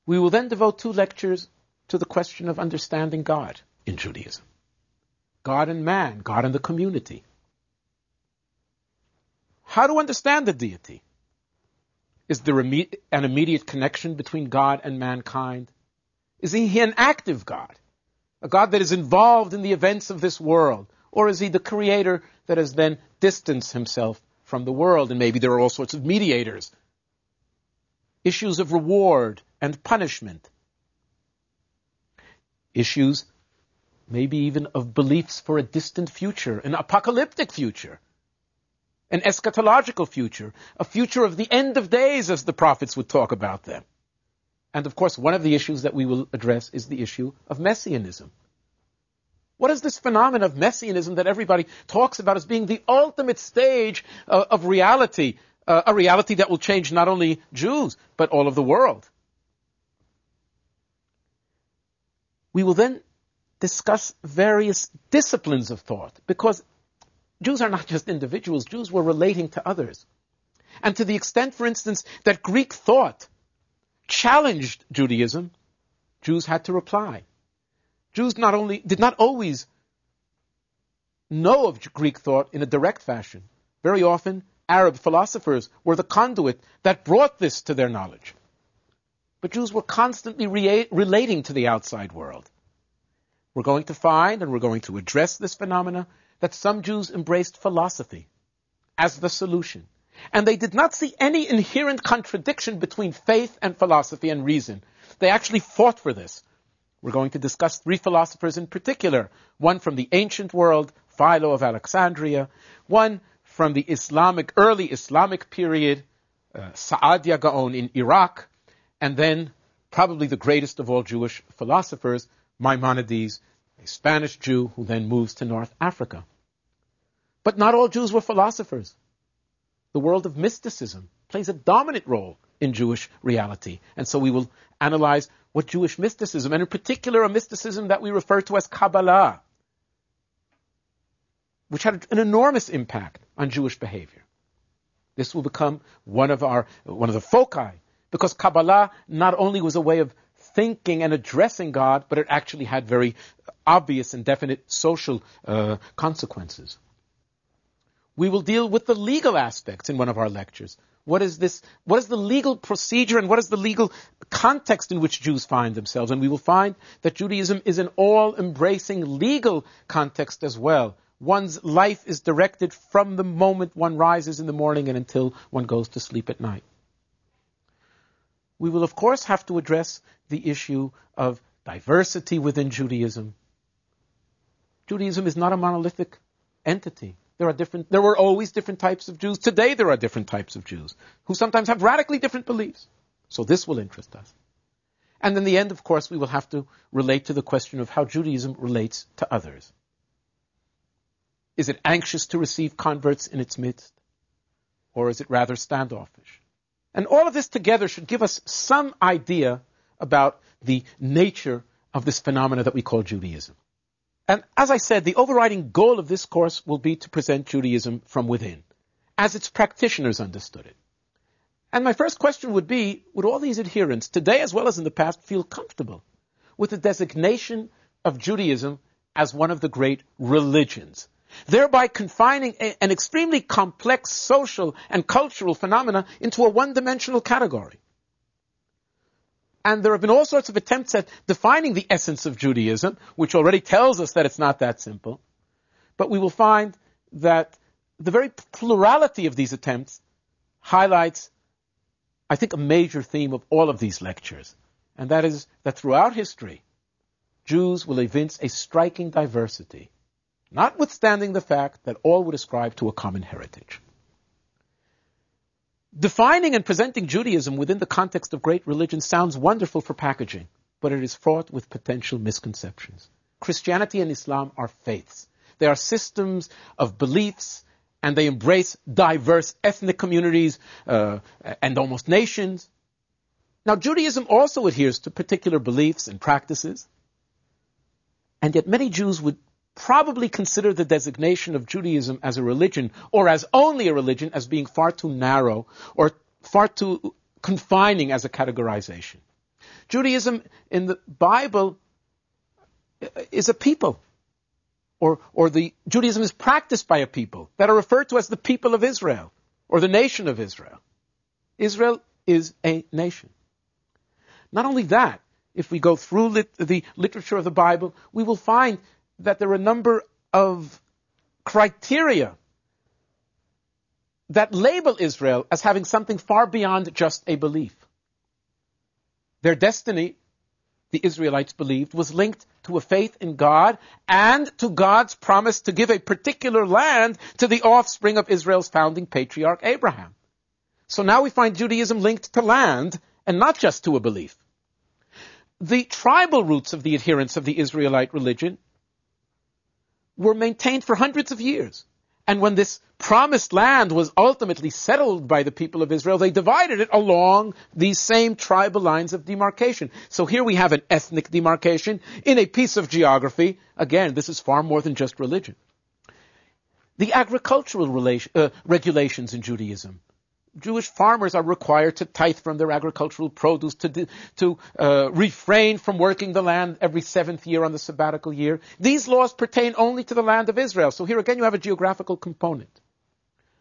We will then devote 2 lectures to the question of understanding God in Judaism. God and man, God and the community. How to understand the deity? Is there an immediate connection between God and mankind? Is he an active God? A God that is involved in the events of this world? Or is he the creator that has then distanced himself from the world? And maybe there are all sorts of mediators. Issues of reward and punishment. Issues maybe even of beliefs for a distant future, an apocalyptic future, an eschatological future, a future of the end of days as the prophets would talk about them. And of course, one of the issues that we will address is the issue of messianism. What is this phenomenon of messianism that everybody talks about as being the ultimate stage of reality, a reality that will change not only Jews, but all of the world? We will then discuss various disciplines of thought, because Jews are not just individuals. Jews were relating to others. And to the extent, for instance, that Greek thought challenged Judaism, Jews had to reply. Jews did not always know of Greek thought in a direct fashion. Very often, Arab philosophers were the conduit that brought this to their knowledge. But Jews were constantly relating to the outside world. We're going to find, and we're going to address this phenomena, that some Jews embraced philosophy as the solution. And they did not see any inherent contradiction between faith and philosophy and reason. They actually fought for this. We're going to discuss 3 philosophers in particular. One from the ancient world, Philo of Alexandria. One from the early Islamic period, Saadia Gaon in Iraq. And then, probably the greatest of all Jewish philosophers, Maimonides, a Spanish Jew who then moves to North Africa. But not all Jews were philosophers. The world of mysticism plays a dominant role in Jewish reality. And so we will analyze what Jewish mysticism, and in particular a mysticism that we refer to as Kabbalah, which had an enormous impact on Jewish behavior. This will become one of the foci, because Kabbalah not only was a way of thinking and addressing God, but it actually had very obvious and definite social consequences. We will deal with the legal aspects in one of our lectures. What is the legal procedure and what is the legal context in which Jews find themselves? And we will find that Judaism is an all-embracing legal context as well. One's life is directed from the moment one rises in the morning and until one goes to sleep at night. We will, of course, have to address the issue of diversity within Judaism. Judaism is not a monolithic entity. There were always different types of Jews. Today there are different types of Jews who sometimes have radically different beliefs. So this will interest us. And in the end, of course, we will have to relate to the question of how Judaism relates to others. Is it anxious to receive converts in its midst? Or is it rather standoffish? And all of this together should give us some idea about the nature of this phenomena that we call Judaism. And as I said, the overriding goal of this course will be to present Judaism from within, as its practitioners understood it. And my first question would be, would all these adherents, today as well as in the past, feel comfortable with the designation of Judaism as one of the great religions, thereby confining an extremely complex social and cultural phenomena into a one-dimensional category? And there have been all sorts of attempts at defining the essence of Judaism, which already tells us that it's not that simple. But we will find that the very plurality of these attempts highlights, I think, a major theme of all of these lectures. And that is that throughout history, Jews will evince a striking diversity, notwithstanding the fact that all would ascribe to a common heritage. Defining and presenting Judaism within the context of great religion sounds wonderful for packaging, but it is fraught with potential misconceptions. Christianity and Islam are faiths. They are systems of beliefs, and they embrace diverse ethnic communities and almost nations. Now, Judaism also adheres to particular beliefs and practices, and yet many Jews would probably consider the designation of Judaism as a religion, or as only a religion, as being far too narrow or far too confining as a categorization. Judaism in the Bible is a people, or the Judaism is practiced by a people that are referred to as the people of Israel, or the nation of Israel. Israel is a nation. Not only that, if we go through the literature of the Bible, we will find that there are a number of criteria that label Israel as having something far beyond just a belief. Their destiny, the Israelites believed, was linked to a faith in God and to God's promise to give a particular land to the offspring of Israel's founding patriarch Abraham. So now we find Judaism linked to land and not just to a belief. The tribal roots of the adherents of the Israelite religion were maintained for hundreds of years. And when this promised land was ultimately settled by the people of Israel, they divided it along these same tribal lines of demarcation. So here we have an ethnic demarcation in a piece of geography. Again, this is far more than just religion. The agricultural regulations in Judaism. Jewish farmers are required to tithe from their agricultural produce, to refrain from working the land every 7th year on the sabbatical year. These laws pertain only to the land of Israel. So here again you have a geographical component.